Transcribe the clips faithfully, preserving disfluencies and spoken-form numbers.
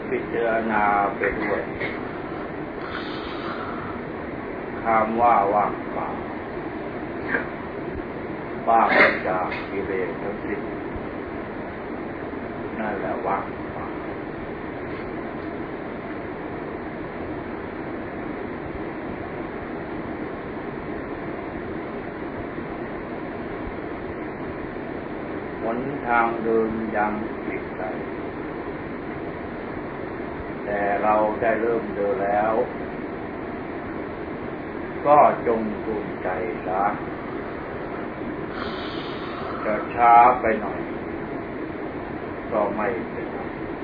พิจารณาไปด้วยคำว่าว่างเปล่าว่างจากกิเลสทั้งสิ้นนั่นแหละว่างเปล่าหนทางเดินยังอีกไกลแต่เราได้เริ่มเดินแล้วก็จงภูมิใจซะจะช้าไปหน่อยก็ไม่เป็นไร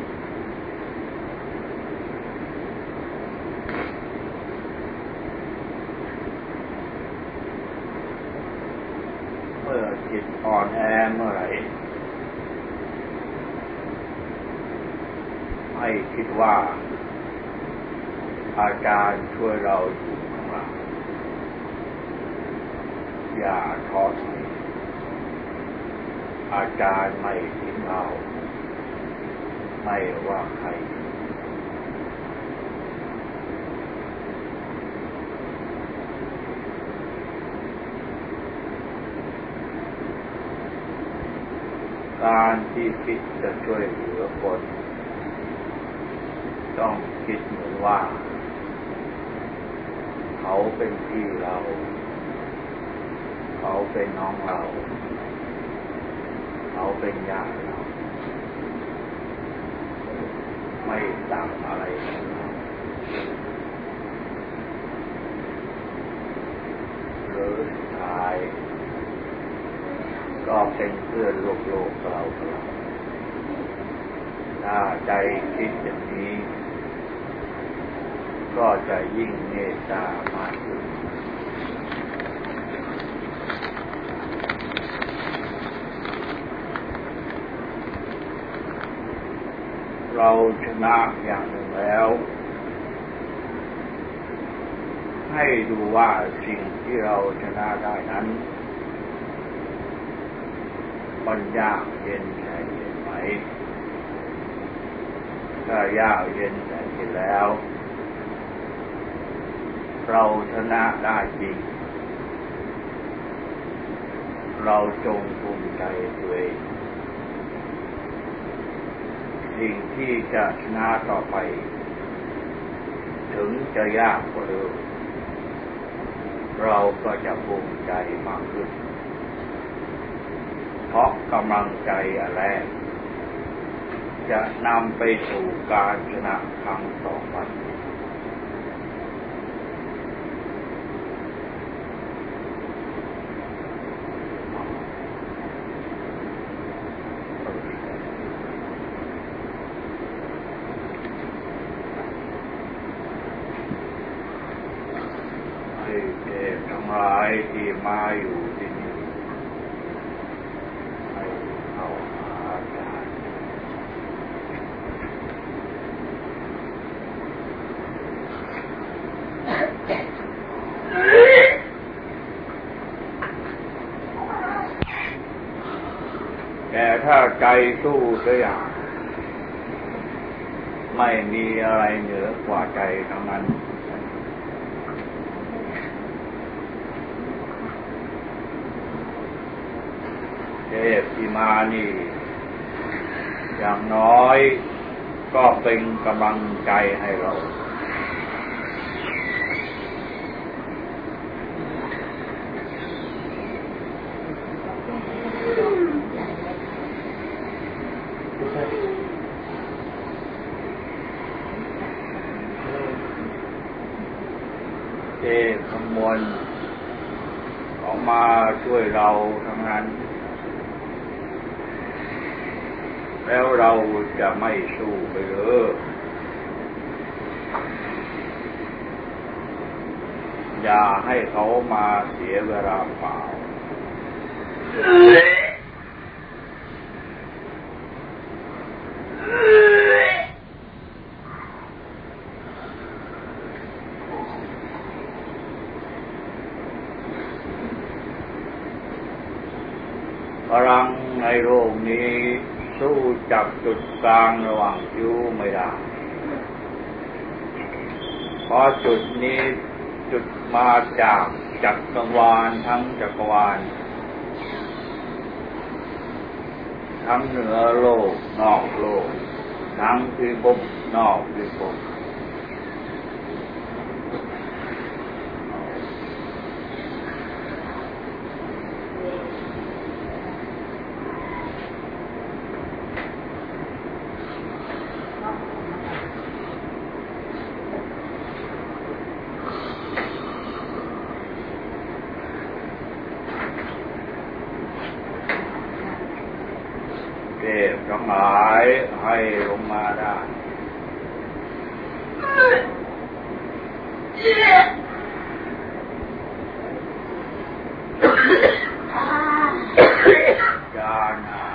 เมื่อจิตอ่อนแอเมื่อไหร่ให้คิดว่าอาจารย์ช่วยเราอยู่ข้างหลังอย่าท้อถอยอาจารย์ไม่ทิ้งเราไม่ว่าใครการที่คิดจะช่วยเหลือคนต้องคิดเหมือนว่าเขาเป็นพี่เราเขาเป็นน้องเราเขาเป็นญาติเราไม่ต่างอะไรกันหรือสุดท้ายก็เป็นเพื่อนโลกโลกเราเราถ้าใจคิดอย่างนี้ก็จะยิ่งเมตตามากขึ้นเราชนะอย่างหนึ่งแล้วให้ดูว่าสิ่งที่เราชนะได้นั้นมันยากเย็นแค่ไหนถ้ายากเย็นแค่ไหนแล้วเราชนะได้จริงเราจงภูมิใจตัวเองสิ่งที่จะชนะต่อไปถึงจะยากกว่าเดิมเราก็จะภูมิใจมากขึ้นเพราะกำลังใจอันแรกจะนำไปสู่การชนะครั้งต่อไปทั้งหลายที่มาอยู่ที่นี่ให้เข้าหาอาจารย์แต่ถ้าใจสู้เสียอย่างไม่มีอะไรเหนือกว่าใจทั้งนั้นเทพที่มานี่อย่างน้อยก็เป็นกำลังใจให้เราเทพขมวลออกมาช่วยเราทั้งนั้นแล้วเราจะไม่สู้ไปหรืออย่าให้เขามาเสียเวลาเปล่าพลังในโลกนี้สู้จับจุดกลางระหว่างคิ้วไม่ได้ราะจุดนี้จุดมาจากจักรวาลทั้งจักรวาลทั้งเหนือโลกนอกโลกทั้งพิภพนอกพิภพทั้งหลายให้ลงมาได้ญาณา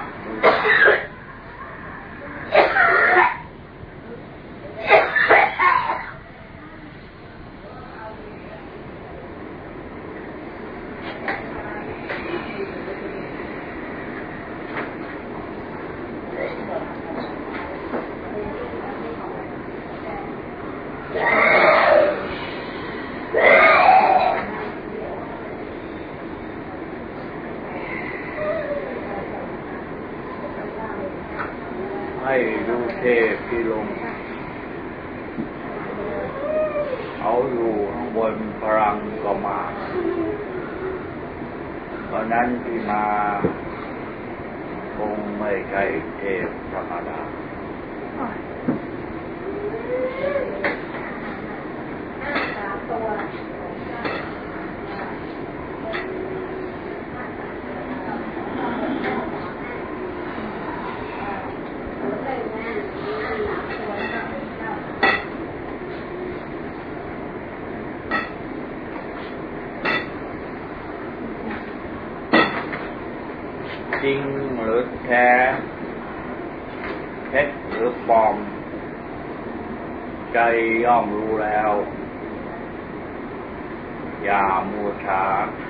ให้ดูเทพที่ลงเขาอยู่ข้างบนพลังก็มาเพราะนั้นที่มาคงไม่ใช่เทพธรรมดาจริงหรือแท้เท็จหรือปลอมใจย่อมรู้แล้วอย่ามัวช้า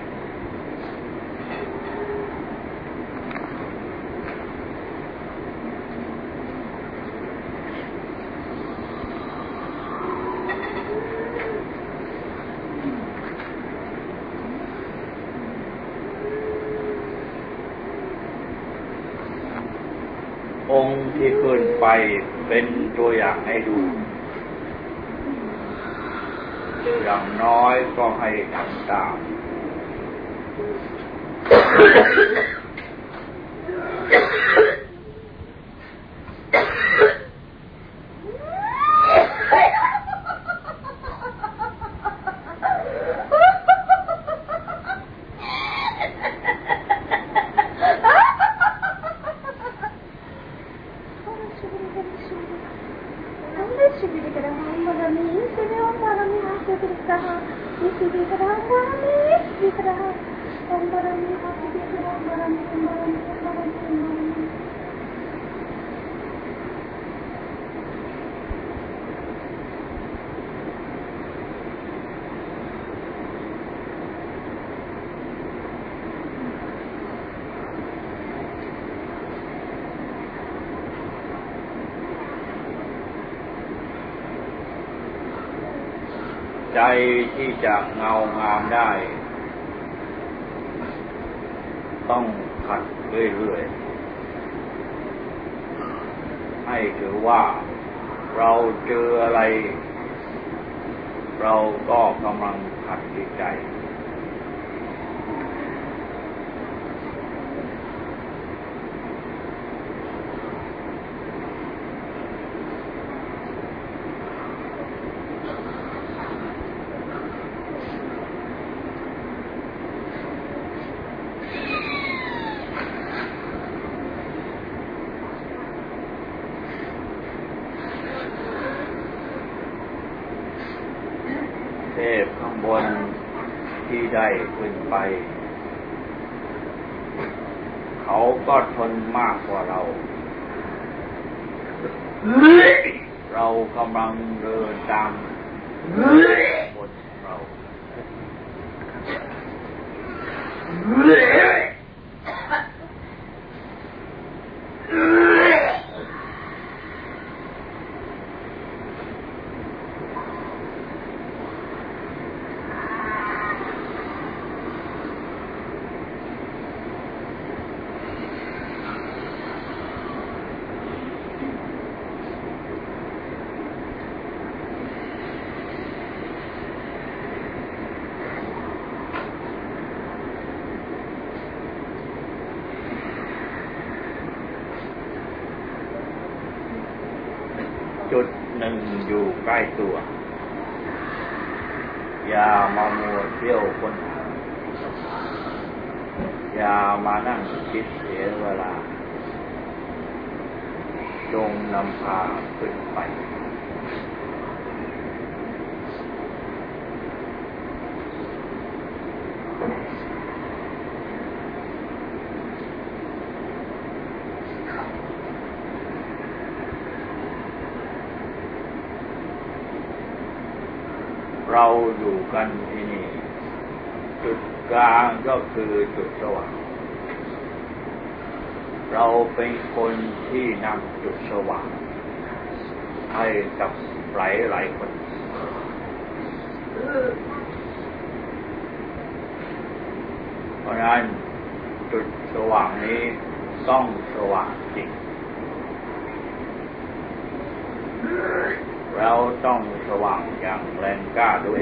องค์ที่ขึ้นไปเป็นตัวอย่างให้ดูอย่างน้อยก็ให้ทำตามใจที่จะเงางามได้ต้องขัดเรื่อยๆให้ถือว่าเราเจออะไรเราก็กำลังขัดจิตใจเทพข้างบนที่ได้ขึ้นไปเขาก็ทนมากกว่าเราเรากำลังเดินตามบนเราจุดหนึ่งอยู่ใกล้ตัวอย่ามามัวเที่ยวค้นหาอย่ามานั่งคิดเสียเวลาจงนำพาขึ้นไปเราอยู่กันที่นี่จุดกลางก็คือจุดสว่างเราเป็นคนที่นำจุดสว่างให้กับหลายหลายคนเพราะนั้นจุดสว่างนี้ต้องสว่างจริงเราต้องสว่างอย่างแรงกล้าด้วย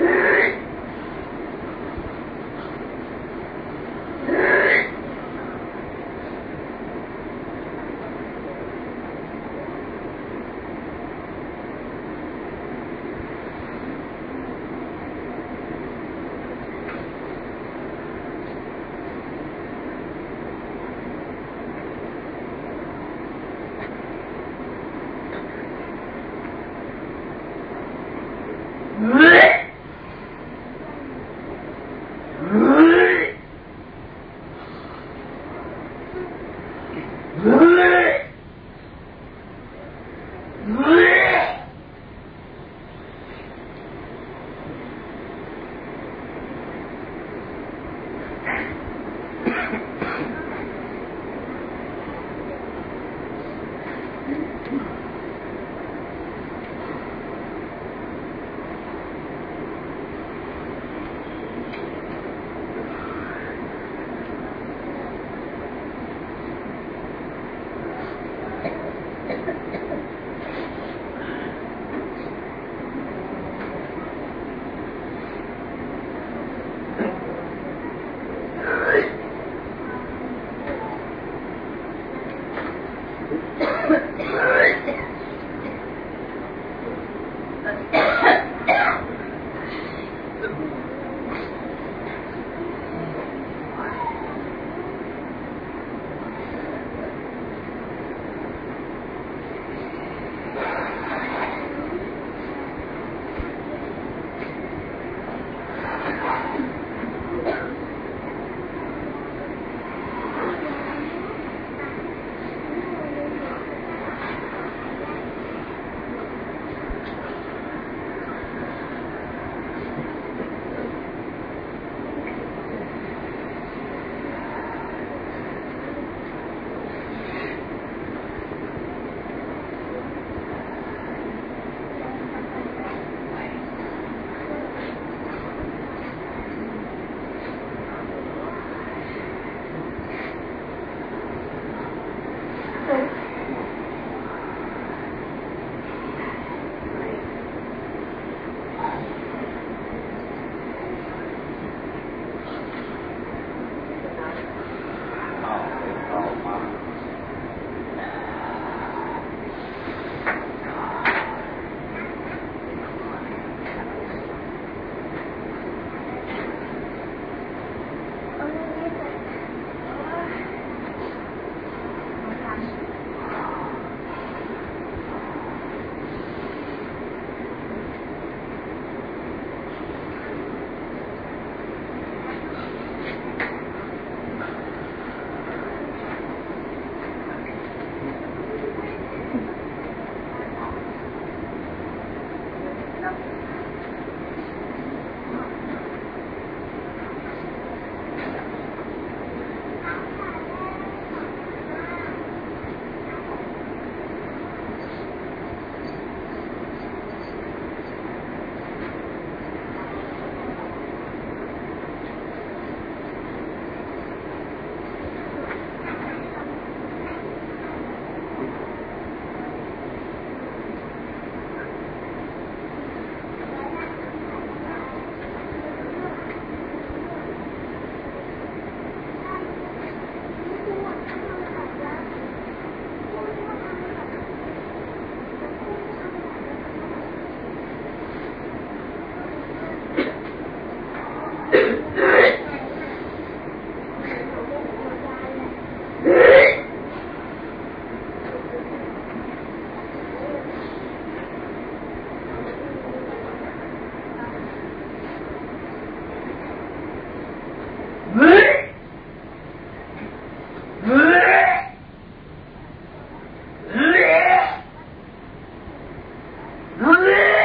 เฮ้ย